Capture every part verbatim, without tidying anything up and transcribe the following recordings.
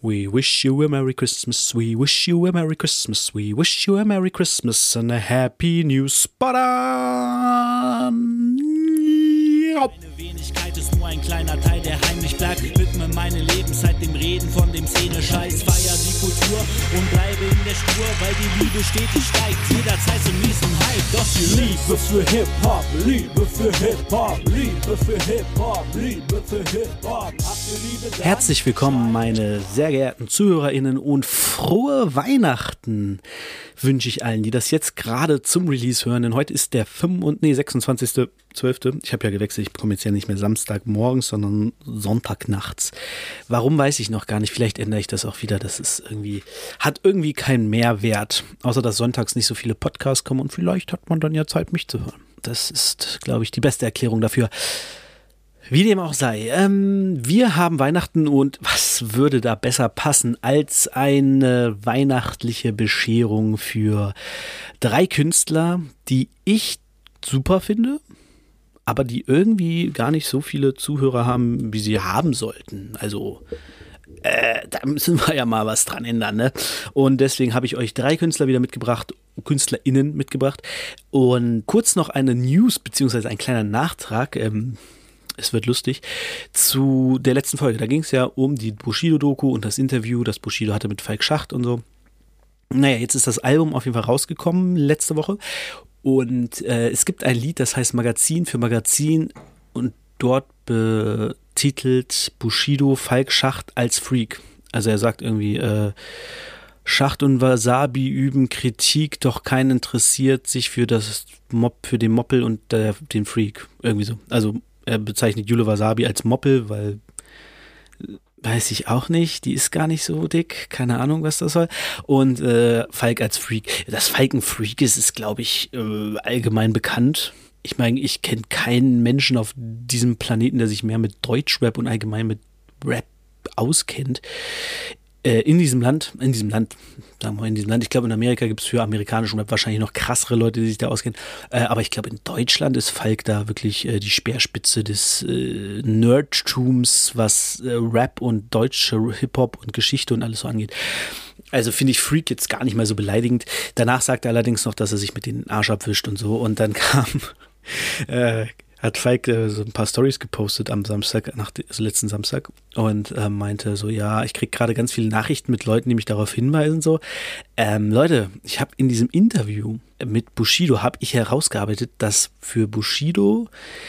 We wish you a Merry Christmas, we wish you a Merry Christmas, we wish you a Merry Christmas and a Happy New Spot on. Meine Wenigkeit ist nur ein kleiner Teil, der heimlich bleibt. Widme meine Lebenszeit dem Reden von dem Szene-Scheiß. Feier die Kultur und bleibe in der Spur, weil die Liebe stetig steigt. Jederzeit zum nächsten Hype. Doch die Liebe für Hip-Hop, Liebe für Hip-Hop, Liebe für Hip-Hop, Liebe für Hip-Hop. Herzlich willkommen, meine sehr geehrten ZuhörerInnen, und frohe Weihnachten wünsche ich allen, die das jetzt gerade zum Release hören. Denn heute ist der fünfundzwanzigste, nee, sechsundzwanzigste zwölfte Ich habe ja gewechselt, ich bekomme jetzt ja nicht mehr Samstagmorgens, sondern Sonntagnachts. Warum, weiß ich noch gar nicht. Vielleicht ändere ich das auch wieder. Das ist irgendwie, hat irgendwie keinen Mehrwert. Außer, dass sonntags nicht so viele Podcasts kommen und vielleicht hat man dann ja Zeit, mich zu hören. Das ist, glaube ich, die beste Erklärung dafür. Wie dem auch sei, ähm, wir haben Weihnachten und was würde da besser passen als eine weihnachtliche Bescherung für drei Künstler, die ich super finde, aber die irgendwie gar nicht so viele Zuhörer haben, wie sie haben sollten. Also äh, da müssen wir ja mal was dran ändern, ne? Und deswegen habe ich euch drei Künstler wieder mitgebracht, KünstlerInnen mitgebracht. Und kurz noch eine News, beziehungsweise ein kleiner Nachtrag, ähm, es wird lustig, zu der letzten Folge. Da ging es ja um die Bushido-Doku und das Interview, das Bushido hatte mit Falk Schacht und so. Naja, jetzt ist das Album auf jeden Fall rausgekommen, letzte Woche. Und äh, es gibt ein Lied, das heißt Magazin für Magazin, und dort betitelt Bushido Falk Schacht als Freak. Also er sagt irgendwie, äh, Schacht und Wasabi üben Kritik, doch keinen interessiert sich für das Mob, für den Moppel und äh, den Freak. Irgendwie so. Also er bezeichnet Jule Wasabi als Moppel, weil, weiß ich auch nicht, die ist gar nicht so dick, keine Ahnung, was das soll. Und äh, Falk als Freak. Dass Falk ein Freak ist, ist, glaube ich, äh, allgemein bekannt. Ich meine, ich kenne keinen Menschen auf diesem Planeten, der sich mehr mit Deutschrap und allgemein mit Rap auskennt. Äh, in diesem Land, in diesem Land, sagen wir mal in diesem Land, ich glaube in Amerika gibt es für amerikanischen Rap wahrscheinlich noch krassere Leute, die sich da auskennen, äh, aber ich glaube in Deutschland ist Falk da wirklich äh, die Speerspitze des äh, Nerdtums, was äh, Rap und deutsche Hip-Hop und Geschichte und alles so angeht. Also finde ich Freak jetzt gar nicht mal so beleidigend. Danach sagt er allerdings noch, dass er sich mit den Arsch abwischt und so, und dann kam äh, hat Falk äh, so ein paar Storys gepostet am Samstag, nach, also letzten Samstag, und äh, meinte so, ja, ich kriege gerade ganz viele Nachrichten mit Leuten, die mich darauf hinweisen, so. Ähm, Leute, ich habe in diesem Interview mit Bushido, habe ich herausgearbeitet, dass für Bushido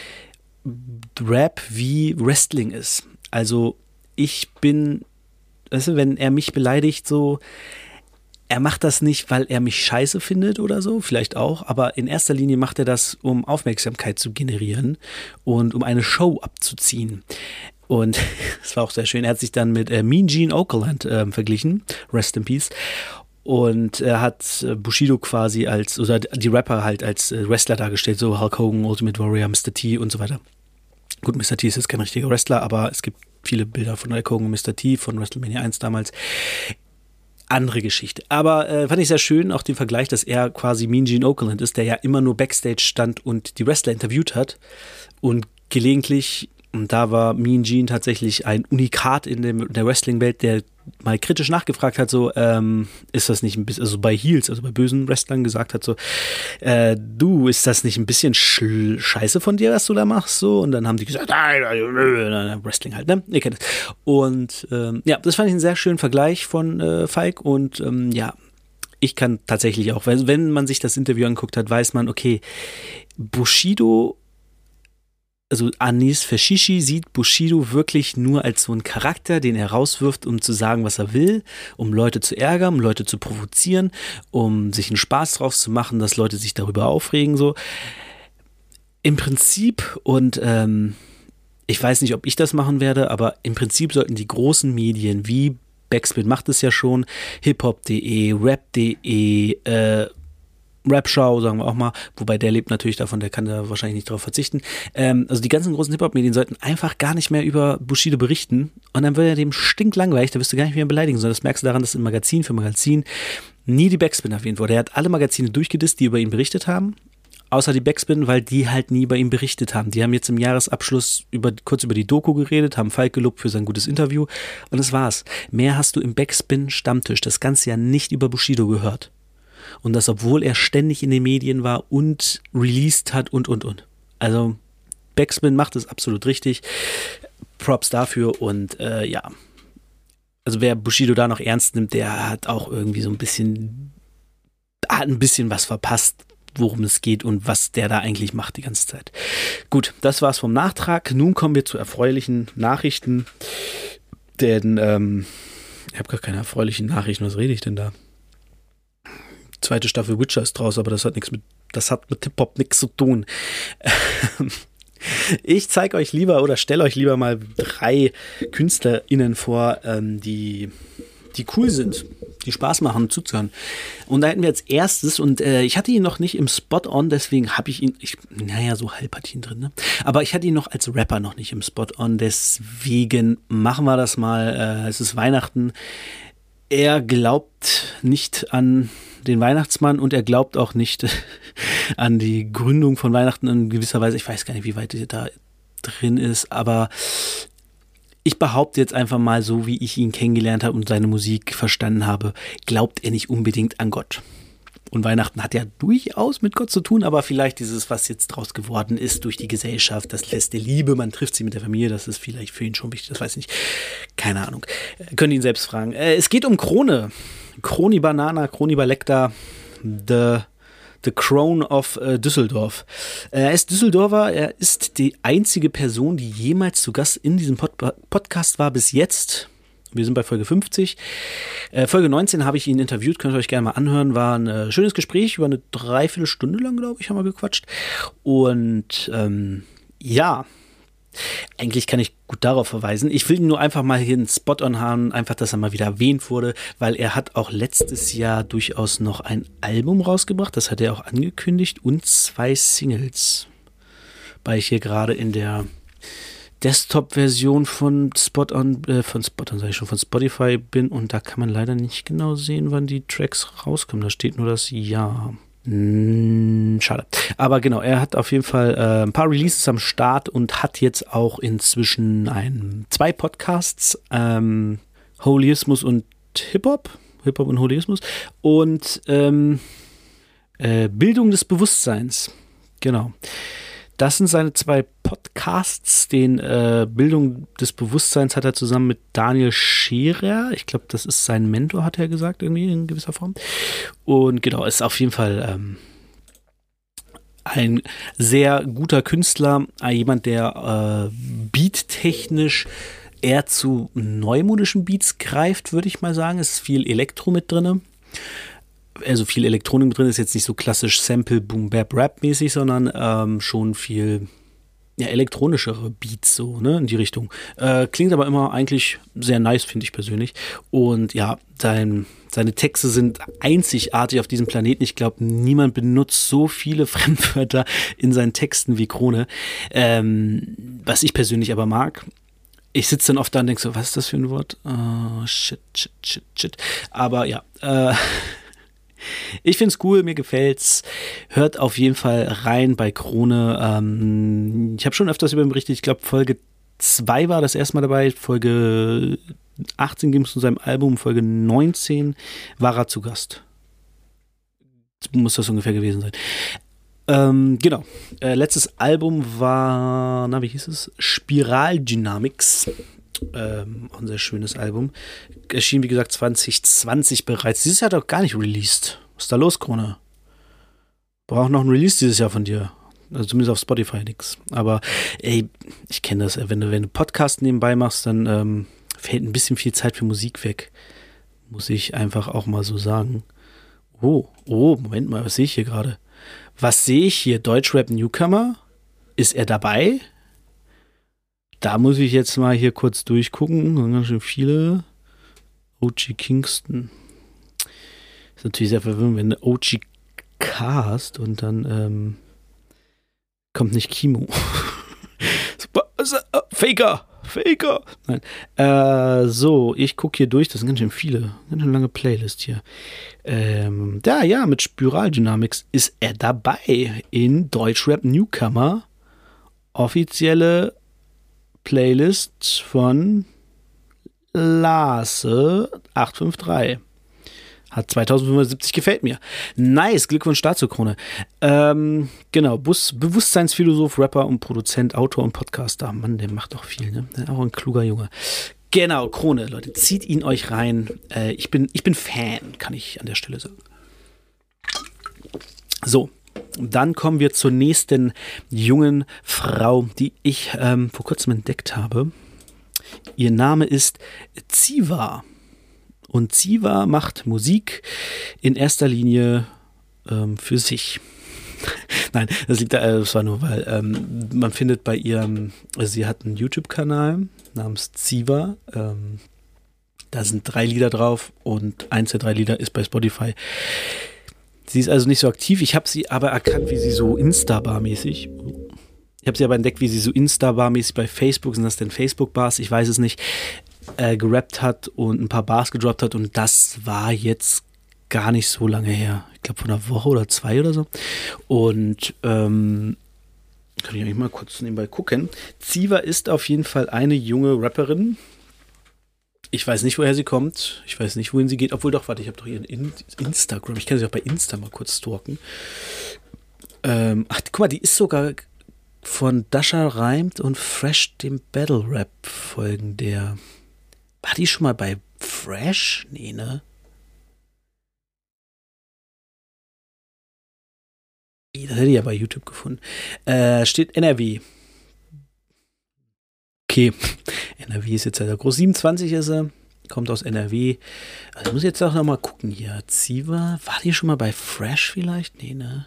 Rap wie Wrestling ist. Also ich bin, weißt du, wenn er mich beleidigt, so, er macht das nicht, weil er mich scheiße findet oder so, vielleicht auch, aber in erster Linie macht er das, um Aufmerksamkeit zu generieren und um eine Show abzuziehen. Und es war auch sehr schön, er hat sich dann mit äh, Mean Gene Okerlund äh, verglichen, Rest in Peace. Und er hat äh, Bushido quasi als, oder die Rapper halt als äh, Wrestler dargestellt, so Hulk Hogan, Ultimate Warrior, Mister T und so weiter. Gut, Mister T ist jetzt kein richtiger Wrestler, aber es gibt viele Bilder von Hulk Hogan und Mister T von WrestleMania eins damals. Andere Geschichte. Aber äh, fand ich sehr schön, auch den Vergleich, dass er quasi Mean Gene Okerlund ist, der ja immer nur Backstage stand und die Wrestler interviewt hat. Und gelegentlich, und da war Mean Gene tatsächlich ein Unikat in dem, der Wrestling-Welt, der mal kritisch nachgefragt hat, so, ähm, ist das nicht ein bisschen, also bei Heels, also bei bösen Wrestlern gesagt hat, so, äh, du, ist das nicht ein bisschen sch- scheiße von dir, was du da machst, so? Und dann haben die gesagt, nein, nein, nein, Wrestling halt, ne? Ihr kennt es. Und, ähm, ja, das fand ich einen sehr schönen Vergleich von äh, Falk, und, ähm, ja, ich kann tatsächlich auch, weil wenn man sich das Interview angeguckt hat, weiß man, okay, Bushido, also Anis Fashishi sieht Bushido wirklich nur als so einen Charakter, den er rauswirft, um zu sagen, was er will, um Leute zu ärgern, um Leute zu provozieren, um sich einen Spaß draus zu machen, dass Leute sich darüber aufregen, so. Im Prinzip, und ähm, ich weiß nicht, ob ich das machen werde, aber im Prinzip sollten die großen Medien wie Backspin macht es ja schon, hiphop punkt de, rap punkt de, äh, Rapshow, sagen wir auch mal, wobei der lebt natürlich davon, der kann da wahrscheinlich nicht drauf verzichten. Ähm, also die ganzen großen Hip-Hop-Medien sollten einfach gar nicht mehr über Bushido berichten, und dann wird er dem stinklangweilig, da wirst du gar nicht mehr beleidigen, sondern das merkst du daran, dass im Magazin für Magazin nie die Backspin erwähnt wurde. Er hat alle Magazine durchgedisst, die über ihn berichtet haben, außer die Backspin, weil die halt nie bei ihm berichtet haben. Die haben jetzt im Jahresabschluss über, kurz über die Doku geredet, haben Falk gelobt für sein gutes Interview und das war's. Mehr hast du im Backspin-Stammtisch das ganze Jahr nicht über Bushido gehört. Und das, obwohl er ständig in den Medien war und released hat und, und, und. Also Backspin macht es absolut richtig. Props dafür und äh, ja. Also wer Bushido da noch ernst nimmt, der hat auch irgendwie so ein bisschen, hat ein bisschen was verpasst, worum es geht und was der da eigentlich macht die ganze Zeit. Gut, das war's vom Nachtrag. Nun kommen wir zu erfreulichen Nachrichten. Denn, ähm, ich habe gar keine erfreulichen Nachrichten. Was rede ich denn da? Zweite Staffel Witcher ist draus, aber das hat nichts mit, das hat mit Hip-Hop nichts zu tun. Ich zeige euch lieber oder stelle euch lieber mal drei KünstlerInnen vor, ähm, die, die cool sind, die Spaß machen zuzuhören. Und da hätten wir als erstes, und äh, ich hatte ihn noch nicht im Spot-On, deswegen habe ich ihn, ich, naja, so halb hatte ich ihn drin, ne? Aber ich hatte ihn noch als Rapper noch nicht im Spot-On, deswegen machen wir das mal. Äh, es ist Weihnachten. Er glaubt nicht an den Weihnachtsmann und er glaubt auch nicht an die Gründung von Weihnachten in gewisser Weise. Ich weiß gar nicht, wie weit er da drin ist, aber ich behaupte jetzt einfach mal, so wie ich ihn kennengelernt habe und seine Musik verstanden habe, glaubt er nicht unbedingt an Gott. Und Weihnachten hat ja durchaus mit Gott zu tun, aber vielleicht dieses, was jetzt draus geworden ist durch die Gesellschaft, das Fest der Liebe, man trifft sie mit der Familie, das ist vielleicht für ihn schon wichtig, das weiß ich nicht. Keine Ahnung. Äh, könnt ihr ihn selbst fragen. Äh, es geht um Krone. Kroni Banana, Kroni Balekta, The, the Crown of äh, Düsseldorf. Äh, er ist Düsseldorfer, er ist die einzige Person, die jemals zu Gast in diesem Pod- Podcast war bis jetzt. Wir sind bei Folge fünfzig. Äh, Folge neunzehn habe ich ihn interviewt, könnt ihr euch gerne mal anhören. War ein äh, schönes Gespräch, über eine Dreiviertelstunde lang, glaube ich, haben wir gequatscht. Und ähm, ja, eigentlich kann ich gut darauf verweisen. Ich will nur einfach mal hier einen Spot-on haben, einfach, dass er mal wieder erwähnt wurde, weil er hat auch letztes Jahr durchaus noch ein Album rausgebracht, das hat er auch angekündigt, und zwei Singles. Weil ich hier gerade in der Desktop-Version von Spot-on, äh, von Spot-on sage ich schon, von Spotify bin und da kann man leider nicht genau sehen, wann die Tracks rauskommen. Da steht nur das Jahr. Hm, schade. Aber genau, er hat auf jeden Fall äh, ein paar Releases am Start und hat jetzt auch inzwischen ein, zwei Podcasts, ähm, Holismus und Hip-Hop, Hip-Hop und Holismus und ähm, äh, Bildung des Bewusstseins. Genau. Das sind seine zwei Podcasts. Den äh, Bildung des Bewusstseins hat er zusammen mit Daniel Scherer. Ich glaube, das ist sein Mentor, hat er gesagt, irgendwie in gewisser Form. Und genau, ist auf jeden Fall ähm, ein sehr guter Künstler. Äh, jemand, der äh, beattechnisch eher zu neumodischen Beats greift, würde ich mal sagen. Es ist viel Elektro mit drin. Also viel Elektronik mit drin, ist jetzt nicht so klassisch Sample, Boom, Bap, Rap-mäßig, sondern ähm, schon viel ja, elektronischere Beats so, ne, in die Richtung. Äh, klingt aber immer eigentlich sehr nice, finde ich persönlich. Und ja, sein, seine Texte sind einzigartig auf diesem Planeten. Ich glaube, niemand benutzt so viele Fremdwörter in seinen Texten wie Krone. Ähm, was ich persönlich aber mag. Ich sitze dann oft da und denke so, was ist das für ein Wort? Oh, shit, shit, shit, shit. Aber ja, äh, ich find's cool, mir gefällt's. Hört auf jeden Fall rein bei Krone. Ähm, ich habe schon öfters über ihn berichtet. Ich glaube, Folge zwei war das erste Mal dabei. Folge achtzehn ging es zu seinem Album. Folge neunzehn war er zu Gast. Muss das ungefähr gewesen sein. Ähm, genau. Äh, letztes Album war, na, wie hieß es? Spiral Dynamics. Ähm, auch ein sehr schönes Album. Erschien, wie gesagt, zwanzig zwanzig bereits. Dieses Jahr hat er doch gar nicht released. Was ist da los, Krone? Braucht noch ein Release dieses Jahr von dir. Also zumindest auf Spotify nix. Aber ey, ich kenne das. Wenn du, wenn du Podcast nebenbei machst, dann ähm, fällt ein bisschen viel Zeit für Musik weg. Muss ich einfach auch mal so sagen. Oh, oh, Moment mal, was sehe ich hier gerade? Was sehe ich hier? Deutschrap Newcomer? Ist er dabei? Da muss ich jetzt mal hier kurz durchgucken. Da sind ganz schön viele. O G Kingston. Ist natürlich sehr verwirrend, wenn du O G K hast und dann ähm, kommt nicht Kimo. Faker! Faker. Nein. Äh, so, ich gucke hier durch. Das sind ganz schön viele. Ganz schön lange Playlist hier. Ähm, da, ja, mit Spiral Dynamics ist er dabei in Deutschrap Newcomer. Offizielle Playlist von Lase acht fünf drei. Hat zweitausendfünfhundertsiebzig, gefällt mir. Nice, Glückwunsch dazu, Krone. Ähm, genau, Bus, Bewusstseinsphilosoph, Rapper und Produzent, Autor und Podcaster. Mann, der macht doch viel, ne? Auch ein kluger Junge. Genau, Krone, Leute, zieht ihn euch rein. Äh, ich bin, ich bin Fan, kann ich an der Stelle sagen. So, dann kommen wir zur nächsten jungen Frau, die ich ähm, vor kurzem entdeckt habe. Ihr Name ist Ziva. Und Ziva macht Musik in erster Linie ähm, für sich. Nein, das liegt da, äh, das war nur, weil ähm, man findet bei ihrem, also sie hat einen YouTube-Kanal namens Ziva. Ähm, da sind drei Lieder drauf und eins der drei Lieder ist bei Spotify. Sie ist also nicht so aktiv. Ich habe sie aber erkannt, wie sie so Instabar-mäßig. Ich habe sie aber entdeckt, wie sie so Instabar-mäßig bei Facebook, sind das denn Facebook-Bars? Ich weiß es nicht. Äh, gerappt hat und ein paar Bars gedroppt hat und das war jetzt gar nicht so lange her. Ich glaube von einer Woche oder zwei oder so. Und ähm, kann ich eigentlich mal kurz nebenbei gucken. Ziva ist auf jeden Fall eine junge Rapperin. Ich weiß nicht, woher sie kommt. Ich weiß nicht, wohin sie geht. Obwohl doch, warte, ich habe doch ihren In- Instagram. Ich kann sie auch bei Insta mal kurz stalken. Ähm, ach, guck mal, die ist sogar von Dasha Reimt und Fresh, dem Battle Rap Folgen der. War die schon mal bei Fresh? Nee, ne? Das hätte ich ja bei YouTube gefunden. Äh, steht N R W. Okay. N R W ist jetzt ja groß. siebenundzwanzig ist er. Kommt aus N R W. Also ich muss jetzt auch noch mal gucken hier. Ziva. War die schon mal bei Fresh vielleicht? Nee, ne?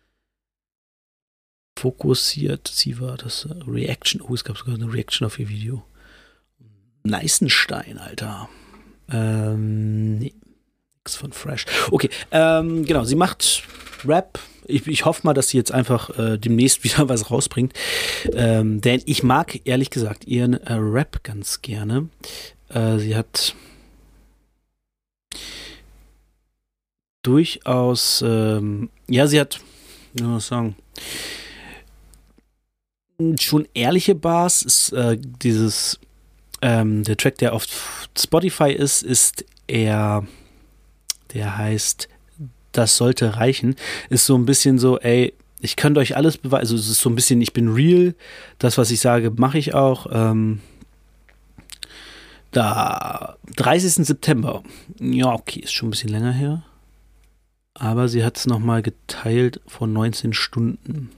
Fokussiert. Ziva. Das Reaction. Oh, es gab sogar eine Reaction auf ihr Video. Neißenstein, Alter. Ähm, nee. Nix von Fresh. Okay, ähm, genau, sie macht Rap. Ich, ich hoffe mal, dass sie jetzt einfach äh, demnächst wieder was rausbringt. Ähm, denn ich mag, ehrlich gesagt, ihren äh, Rap ganz gerne. Äh, sie hat durchaus, ähm, ja, sie hat, wie soll man sagen, schon ehrliche Bars. Ist, äh, dieses Ähm, der Track, der auf Spotify ist, ist eher, der heißt Das sollte reichen. Ist so ein bisschen so, ey, ich könnte euch alles beweisen. Also es ist so ein bisschen, ich bin real. Das, was ich sage, mache ich auch. Ähm, da, dreißigsten September. Ja, okay, ist schon ein bisschen länger her. Aber sie hat es nochmal geteilt von neunzehn Stunden.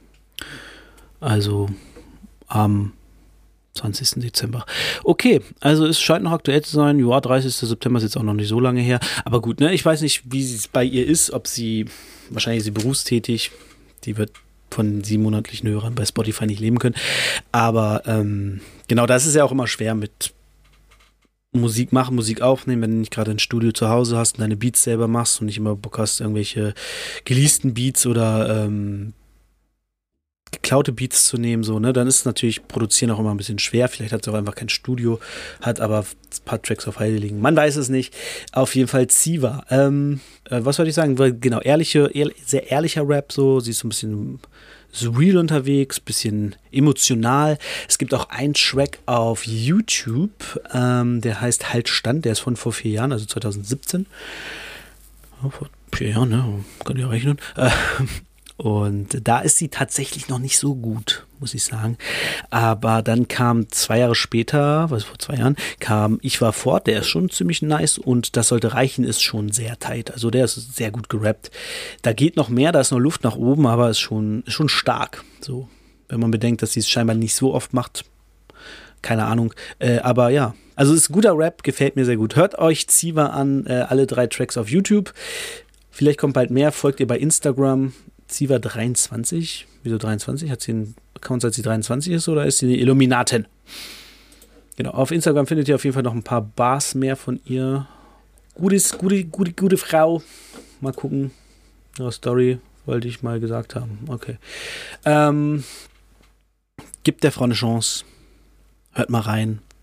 Also am zwanzigsten Dezember. Okay, also es scheint noch aktuell zu sein. Ja, dreißigsten September ist jetzt auch noch nicht so lange her. Aber gut, ne, ich weiß nicht, wie es bei ihr ist, ob sie, wahrscheinlich ist sie berufstätig, die wird von sieben monatlichen Hörern bei Spotify nicht leben können. Aber ähm, genau, das ist ja auch immer schwer mit Musik machen, Musik aufnehmen, wenn du nicht gerade ein Studio zu Hause hast und deine Beats selber machst und nicht immer Bock hast, irgendwelche geleasten Beats oder ähm, geklaute Beats zu nehmen, so, ne, dann ist natürlich Produzieren auch immer ein bisschen schwer. Vielleicht hat sie auch einfach kein Studio, hat aber ein paar Tracks auf Halde liegen. Man weiß es nicht. Auf jeden Fall Ziva. Ähm, äh, was wollte ich sagen? Genau, ehrliche, ehr, sehr ehrlicher Rap, so. Sie ist so ein bisschen surreal unterwegs, bisschen emotional. Es gibt auch einen Track auf YouTube, ähm, der heißt Halt Stand, der ist von vor vier Jahren, also zweitausendsiebzehn. Oh, vor vier Jahren, ne? Könnt ihr rechnen. Äh, Und da ist sie tatsächlich noch nicht so gut, muss ich sagen. Aber dann kam zwei Jahre später, was vor zwei Jahren, kam Ich war fort, der ist schon ziemlich nice und Das sollte reichen ist schon sehr tight. Also der ist sehr gut gerappt. Da geht noch mehr, da ist noch Luft nach oben, aber ist schon, ist schon stark. So, wenn man bedenkt, dass sie es scheinbar nicht so oft macht. Keine Ahnung. Äh, aber ja, also es ist guter Rap, gefällt mir sehr gut. Hört euch Ziva an, äh, alle drei Tracks auf YouTube. Vielleicht kommt bald mehr, folgt ihr bei Instagram. Ziva dreiundzwanzig. Wieso dreiundzwanzig? Hat sie einen Account, seit sie dreiundzwanzig ist, oder ist sie eine Illuminatin? Genau, auf Instagram findet ihr auf jeden Fall noch ein paar Bars mehr von ihr. Gutes, gute, gute, gute Frau. Mal gucken. Ihre Story wollte ich mal gesagt haben. Okay. Ähm, gibt der Frau eine Chance. Hört mal rein.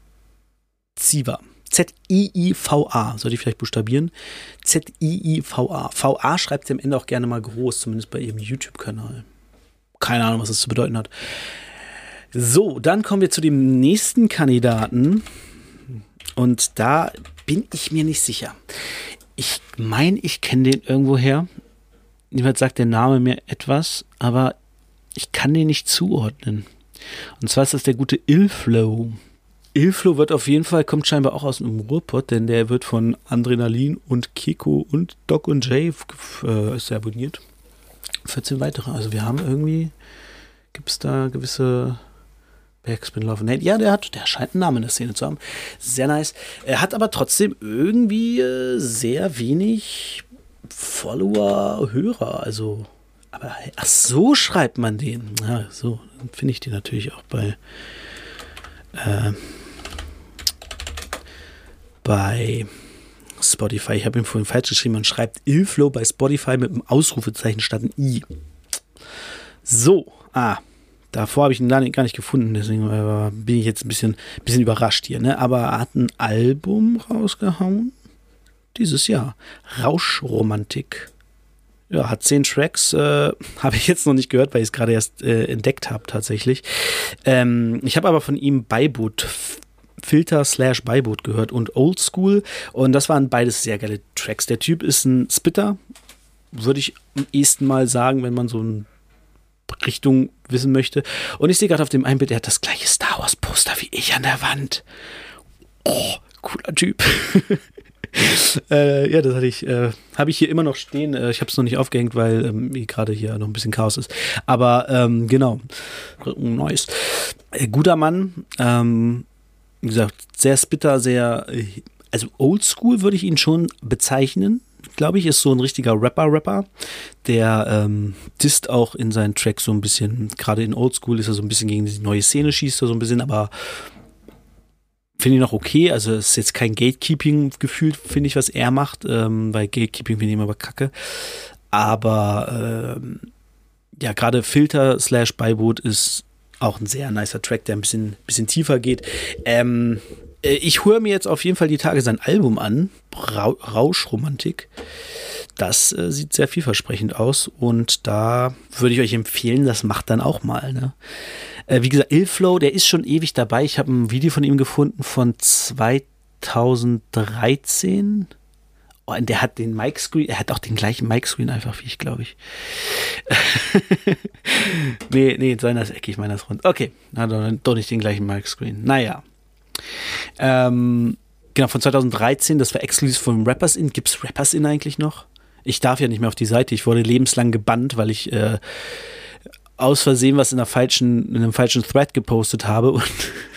Ziva. Z I I V A, sollte ich vielleicht buchstabieren? Z I I V A. V A schreibt sie am Ende auch gerne mal groß, zumindest bei ihrem YouTube-Kanal. Keine Ahnung, was das zu bedeuten hat. So, dann kommen wir zu dem nächsten Kandidaten. Und da bin ich mir nicht sicher. Ich meine, ich kenne den irgendwoher. Jedenfalls sagt der Name mir etwas, aber ich kann den nicht zuordnen. Und zwar ist das der gute Illflow. Illflow wird auf jeden Fall, kommt scheinbar auch aus dem Ruhrpott, denn der wird von Adrenalin und Keko und Doc und Jay äh, ist abonniert. vierzehn weitere. Also wir haben irgendwie, gibt es da gewisse Backspin Love. Nee, ja, der hat, der scheint einen Namen in der Szene zu haben. Sehr nice. Er hat aber trotzdem irgendwie äh, sehr wenig Follower, Hörer. Also, aber ach so schreibt man den. Ja, so finde ich den natürlich auch bei äh, bei Spotify. Ich habe ihn vorhin falsch geschrieben und schreibt Illflow bei Spotify mit einem Ausrufezeichen statt ein I. So, ah, davor habe ich ihn gar nicht gefunden, deswegen äh, bin ich jetzt ein bisschen, bisschen überrascht hier. Ne? Aber er hat ein Album rausgehauen dieses Jahr. Rauschromantik. Ja, hat zehn Tracks, äh, habe ich jetzt noch nicht gehört, weil ich es gerade erst äh, entdeckt habe tatsächlich. Ähm, ich habe aber von ihm Beiboot Filter slash Beiboot gehört und Old School und das waren beides sehr geile Tracks. Der Typ ist ein Spitter, würde ich am ehesten mal sagen, wenn man so eine Richtung wissen möchte. Und ich sehe gerade auf dem einen Bild, er hat das gleiche Star Wars Poster wie ich an der Wand. Oh, cooler Typ. äh, ja, das hatte ich, äh, habe ich hier immer noch stehen. Äh, ich habe es noch nicht aufgehängt, weil ähm, gerade hier noch ein bisschen Chaos ist. Aber ähm, genau, nice. Äh, guter Mann. Ähm, Wie gesagt, sehr spitter, sehr, also oldschool würde ich ihn schon bezeichnen, glaube ich, ist so ein richtiger Rapper-Rapper, der ähm, disst auch in seinen Tracks so ein bisschen, gerade in Oldschool ist er so ein bisschen gegen die neue Szene, schießt er so ein bisschen, aber finde ich noch okay, also es ist jetzt kein Gatekeeping gefühlt, finde ich, was er macht, ähm, weil Gatekeeping finde ich immer aber kacke, aber ähm, ja, gerade Filter slash Beiboot ist auch ein sehr nicer Track, der ein bisschen, bisschen tiefer geht. Ähm, ich höre mir jetzt auf jeden Fall die Tage sein Album an, Ra- Rauschromantik. Das äh, sieht sehr vielversprechend aus und da würde ich euch empfehlen, das macht dann auch mal. Ne? Äh, wie gesagt, Illflow, der ist schon ewig dabei. Ich habe ein Video von ihm gefunden von zweitausenddreizehn. Oh, und der hat den Mic-Screen, er hat auch den gleichen Mic-Screen einfach wie ich, glaube ich. nee, nee, seiner ist eckig, meiner ist rund. Okay, hat doch, doch nicht den gleichen Mic-Screen. Naja. Ähm, genau, von zweitausenddreizehn, das war exklusiv von Rappers In. Gibt's Rappers In eigentlich noch? Ich darf ja nicht mehr auf die Seite, ich wurde lebenslang gebannt, weil ich äh, aus Versehen was in, einer falschen, in einem falschen Thread gepostet habe und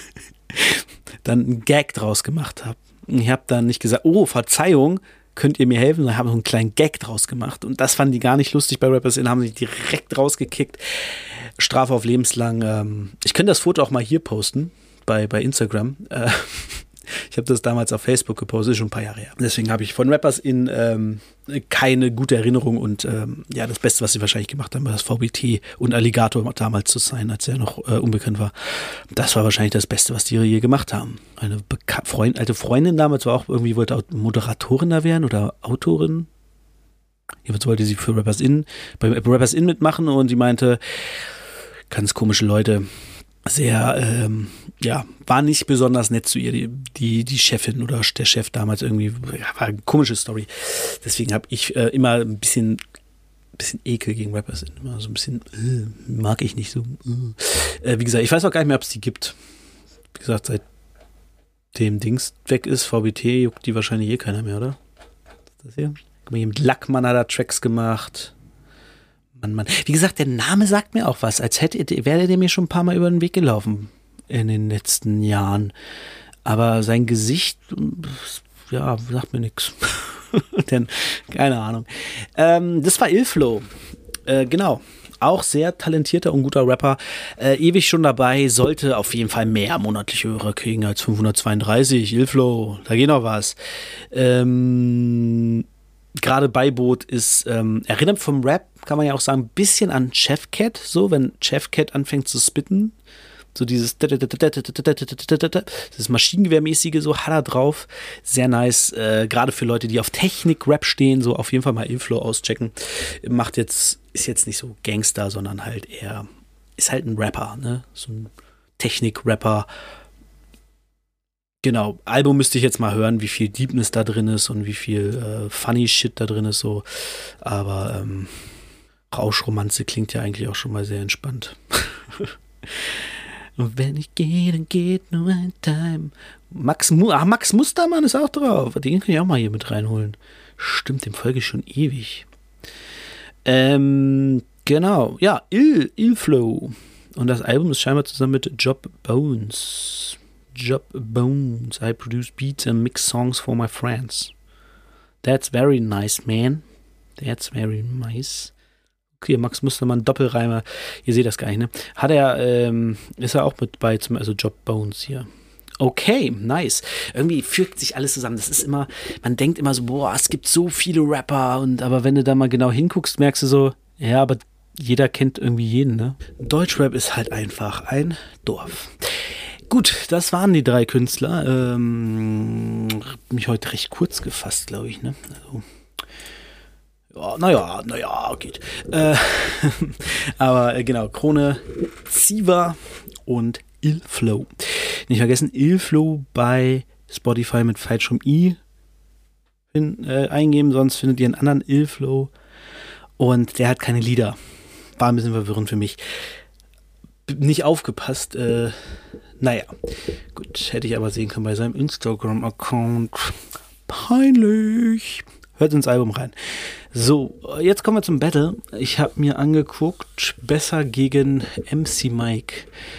dann einen Gag draus gemacht habe. Ich habe dann nicht gesagt, oh, Verzeihung, könnt ihr mir helfen? Und haben so einen kleinen Gag draus gemacht. Und das fanden die gar nicht lustig bei Rappers In, haben sich direkt rausgekickt. Strafe auf lebenslang. Ähm, ich könnte das Foto auch mal hier posten, bei, bei Instagram. Äh, ich habe das damals auf Facebook gepostet, schon ein paar Jahre her. Deswegen habe ich von Rappers In ähm, keine gute Erinnerung. Und ähm, ja, das Beste, was sie wahrscheinlich gemacht haben, war das V B T und Alligator damals zu sein, als er noch äh, unbekannt war. Das war wahrscheinlich das Beste, was die je gemacht haben. Eine Beka- Freund, alte Freundin damals war auch irgendwie, wollte auch Moderatorin da werden oder Autorin. Jedenfalls wollte sie für Rappers In, bei Rappers In mitmachen und die meinte, ganz komische Leute, sehr, ähm, ja, war nicht besonders nett zu ihr, die, die, die Chefin oder der Chef damals irgendwie, ja, war eine komische Story. Deswegen habe ich äh, immer ein bisschen, bisschen Ekel gegen Rappers In, immer so ein bisschen, äh, mag ich nicht so. Äh. Äh, wie gesagt, ich weiß auch gar nicht mehr, ob es die gibt. Wie gesagt, seit dem Dings weg ist, V B T, juckt die wahrscheinlich eh keiner mehr, oder? Ist das hier? Guck mal, hier mit Lackmann hat er Tracks gemacht. Mann, Mann. Wie gesagt, der Name sagt mir auch was, als hätte, wäre der mir schon ein paar Mal über den Weg gelaufen in den letzten Jahren. Aber sein Gesicht, ja, sagt mir nichts. Denn, keine Ahnung. Ähm, das war Illflow. Äh, genau. Auch sehr talentierter und guter Rapper. Äh, ewig schon dabei, sollte auf jeden Fall mehr monatliche Hörer kriegen als fünfhundertzweiunddreißig. Illflow, da geht noch was. Ähm... Gerade Beiboot ist, ähm, erinnert vom Rap, kann man ja auch sagen, ein bisschen an Chefcat, so, wenn Chefcat anfängt zu spitten. So dieses das Maschinengewehrmäßige, so hat er drauf. Sehr nice. Äh, gerade für Leute, die auf Technik-Rap stehen, so auf jeden Fall mal Illflow auschecken. Macht jetzt, ist jetzt nicht so Gangster, sondern halt eher, ist halt ein Rapper, ne? So ein Technik-Rapper. Genau, Album müsste ich jetzt mal hören, wie viel Deepness da drin ist und wie viel äh, Funny Shit da drin ist, so. Aber ähm, Rauschromanze klingt ja eigentlich auch schon mal sehr entspannt. Und wenn ich gehe, dann geht nur ein Time. Max, Mu- Ach, Max Mustermann ist auch drauf. Den kann ich auch mal hier mit reinholen. Stimmt, dem folge ich schon ewig. Ähm, genau, ja, Ill, Illflow. Und das Album ist scheinbar zusammen mit Job Bones. Job Bones. I produce beats and mix songs for my friends. That's very nice, man. That's very nice. Okay, Max Mustermann, Doppelreimer. Ihr seht das gar nicht, ne? Hat er, ähm, ist er auch mit bei, zum, also Job Bones hier. Okay, nice. Irgendwie fügt sich alles zusammen. Das ist immer, man denkt immer so, boah, es gibt so viele Rapper. Und aber wenn du da mal genau hinguckst, merkst du so, ja, aber jeder kennt irgendwie jeden, ne? Deutschrap ist halt einfach ein Dorf. Gut, das waren die drei Künstler. Ähm, mich heute recht kurz gefasst, glaube ich, ne? Also, ja, naja, naja, geht. Äh, aber äh, genau, Krone, Ziva und Illflow. Nicht vergessen, Illflow bei Spotify mit falschem I hin, äh, eingeben, sonst findet ihr einen anderen Illflow. Und der hat keine Lieder. War ein bisschen verwirrend für mich. Nicht aufgepasst. Äh, naja, gut, hätte ich aber sehen können bei seinem Instagram-Account. Peinlich. Hört ins Album rein. So, jetzt kommen wir zum Battle. Ich habe mir angeguckt, Besser gegen M C Mike.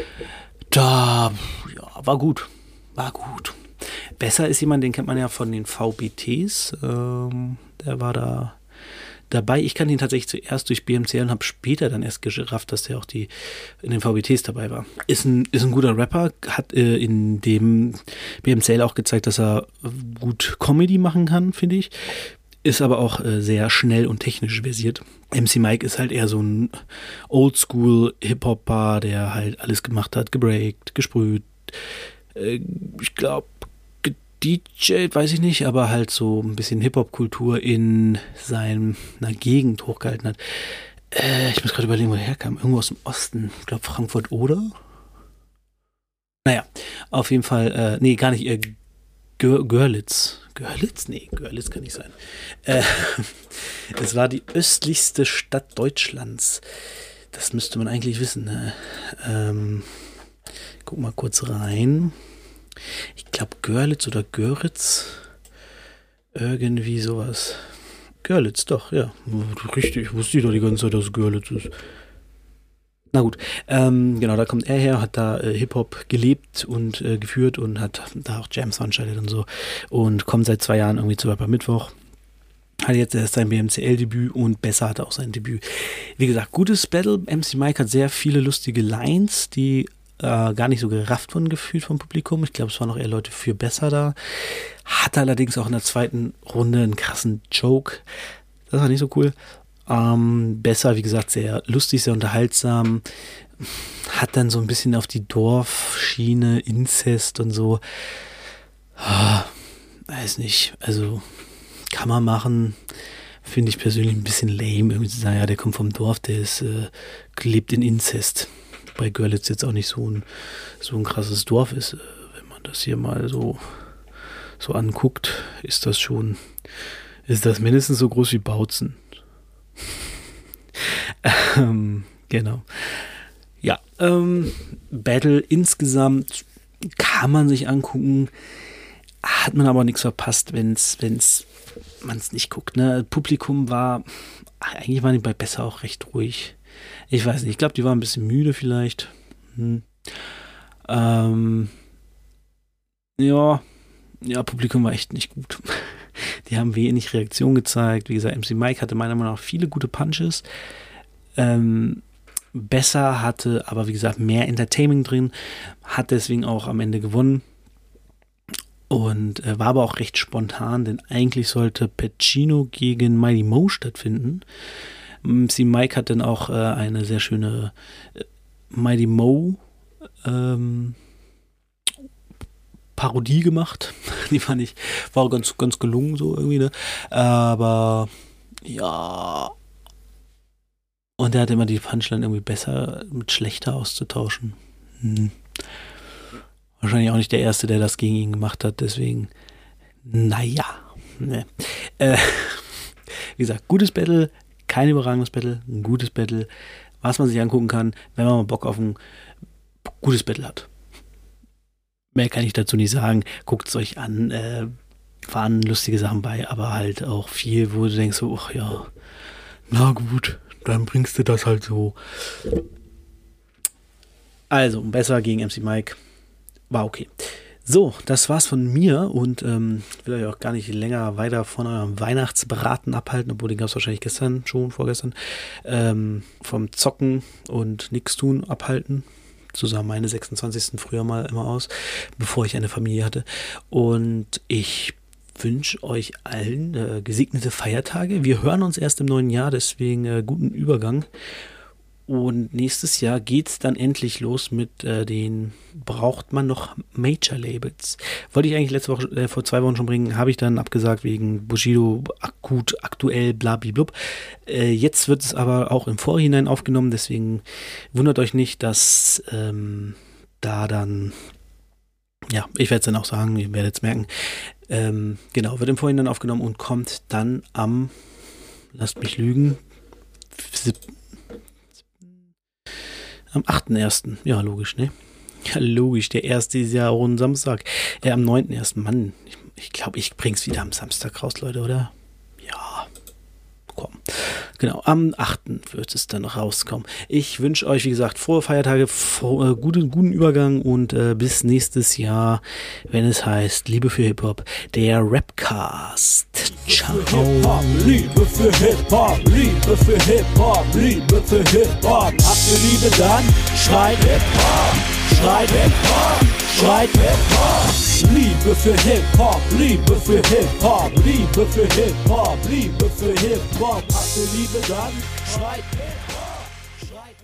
Da, ja, war gut. War gut. Besser ist jemand, den kennt man ja von den V B Ts. Ähm, der war da dabei. Ich kannte ihn tatsächlich zuerst durch B M C L und habe später dann erst gerafft, dass der auch die in den V B Ts dabei war. Ist ein, ist ein guter Rapper, hat äh, in dem B M C L auch gezeigt, dass er gut Comedy machen kann, finde ich. Ist aber auch äh, sehr schnell und technisch versiert. M C Mike ist halt eher so ein Oldschool-Hip-Hopper, der halt alles gemacht hat, gebreakt, gesprüht. Äh, ich glaube, D J, weiß ich nicht, aber halt so ein bisschen Hip-Hop-Kultur in seiner Gegend hochgehalten hat. Äh, ich muss gerade überlegen, wo er herkam. Irgendwo aus dem Osten. Ich glaube Frankfurt oder? Naja, auf jeden Fall, äh, nee, gar nicht, äh, Gör- Görlitz. Görlitz? Nee, Görlitz kann nicht sein. Äh, es war die östlichste Stadt Deutschlands. Das müsste man eigentlich wissen. Ne? Ähm, guck mal kurz rein. Ich glaube Görlitz oder Göritz. Irgendwie sowas. Görlitz, doch, ja. Richtig, wusste ich doch die ganze Zeit, dass es Görlitz ist. Na gut, ähm, genau, da kommt er her, hat da äh, Hip-Hop gelebt und äh, geführt und hat da auch Jams veranstaltet und so und kommt seit zwei Jahren irgendwie zu Rapper Mittwoch. Hat jetzt erst sein B M C L-Debüt und Besser hatte auch sein Debüt. Wie gesagt, gutes Battle. M C Mike hat sehr viele lustige Lines, die äh, gar nicht so gerafft wurden gefühlt vom Publikum. Ich glaube, es waren noch eher Leute für Besser da. Hatte allerdings auch in der zweiten Runde einen krassen Joke. Das war nicht so cool. Ähm, Besser, wie gesagt, sehr lustig, sehr unterhaltsam. Hat dann so ein bisschen auf die Dorfschiene, Inzest und so. Ah, weiß nicht, also kann man machen. Finde ich persönlich ein bisschen lame, irgendwie zu sagen, ja, der kommt vom Dorf, der ist, äh, lebt in Inzest. Bei Görlitz jetzt auch nicht so ein, so ein krasses Dorf ist. Wenn man das hier mal so, so anguckt, ist das schon, ist das mindestens so groß wie Bautzen. ähm, genau. Ja, ähm, Battle insgesamt kann man sich angucken, hat man aber nichts verpasst, wenn es wenn's, man es nicht guckt. Ne? Publikum war, eigentlich waren die bei Besser auch recht ruhig. Ich weiß nicht, ich glaube, die waren ein bisschen müde vielleicht. Hm. Ähm, ja, ja, Publikum war echt nicht gut. Die haben wenig Reaktion gezeigt. Wie gesagt, M C Mike hatte meiner Meinung nach viele gute Punches. Ähm, Besser hatte aber, wie gesagt, mehr Entertainment drin. Hat deswegen auch am Ende gewonnen. Und äh, war aber auch recht spontan, denn eigentlich sollte Pacino gegen Mighty Mo stattfinden. M C Mike hat dann auch äh, eine sehr schöne äh, Mighty Mo ähm, Parodie gemacht. Die fand ich, war ganz, ganz gelungen so irgendwie, ne? Aber ja. Und er hat immer die Punchline irgendwie besser mit schlechter auszutauschen. Hm. Wahrscheinlich auch nicht der Erste, der das gegen ihn gemacht hat, deswegen, naja. Ne. Äh, wie gesagt, gutes Battle, kein überragendes Battle, ein gutes Battle, was man sich angucken kann, wenn man mal Bock auf ein gutes Battle hat. Mehr kann ich dazu nicht sagen. Guckt es euch an. Äh, waren lustige Sachen bei, aber halt auch viel, wo du denkst, so, ach ja, na gut, dann bringst du das halt so. Also, besser gegen M C Mike. War okay. So, das war's von mir und ähm, ich will euch auch gar nicht länger weiter von eurem Weihnachtsbraten abhalten, obwohl den gab es wahrscheinlich gestern schon, vorgestern, ähm, vom Zocken und nix tun abhalten. So sah meine sechsundzwanzigsten früher mal immer aus, bevor ich eine Familie hatte. Und ich wünsche euch allen äh, gesegnete Feiertage. Wir hören uns erst im neuen Jahr, deswegen äh, guten Übergang. Und nächstes Jahr geht es dann endlich los mit äh, den, braucht man noch Major-Labels. Wollte ich eigentlich letzte Woche, äh, vor zwei Wochen schon bringen, habe ich dann abgesagt wegen Bushido, akut, aktuell, blablablub. Äh, jetzt wird es aber auch im Vorhinein aufgenommen, deswegen wundert euch nicht, dass ähm, da dann, ja, ich werde es dann auch sagen, ihr werdet es merken, ähm, genau, wird im Vorhinein aufgenommen und kommt dann am, lasst mich lügen, siebten Am achten ersten Ja, logisch, ne? Ja, logisch. Der erste ist ja auch ein Samstag. Äh, am neunten ersten Mann, ich, ich glaube, ich bring's wieder am Samstag raus, Leute, oder? Ja. Komm. Genau, am achten wird es dann rauskommen. Ich wünsche euch, wie gesagt, frohe Feiertage, frohe, äh, guten, guten Übergang und äh, bis nächstes Jahr, wenn es heißt Liebe für Hip-Hop, der Rapcast. Ciao. Liebe für Hip-Hop, Liebe für Hip-Hop, Liebe für Hip-Hop. Habt ihr Liebe, dann schreit Hip-Hop, schreit Hip-Hop, schreit Hip-Hop. Liebe für Hip-Hop, Liebe für Hip-Hop, Liebe für Hip-Hop, Liebe für Hip-Hop. Habt ihr Liebe, dann schreit Hip-Hop.